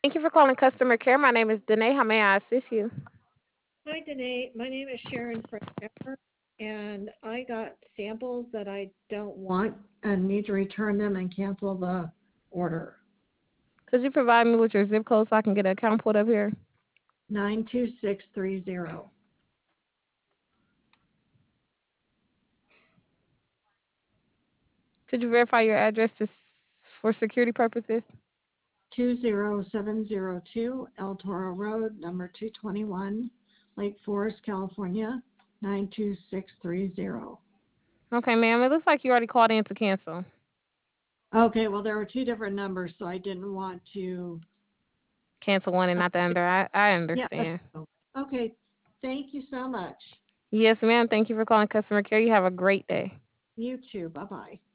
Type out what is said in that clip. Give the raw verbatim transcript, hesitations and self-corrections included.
Thank you for calling customer care. My name is Danae. How may I assist you? Hi, Danae. My name is Sharon Frank, and I got samples that I don't want and need to return them and cancel the order. Could you provide me with your zip code so I can get an account pulled up here? nine two six three zero. Could you verify your address to, for security purposes? two zero seven zero two El Toro Road, number two twenty-one, Lake Forest, California, nine two six three zero. Okay, ma'am. It looks like you already called in to cancel. Okay, well, there were two different numbers, so I didn't want to. Cancel one and not the other. I, I Yeah, that's understand. okay. Thank you so much. Yes, ma'am. Thank you for calling customer care. You have a great day. You too. Bye bye.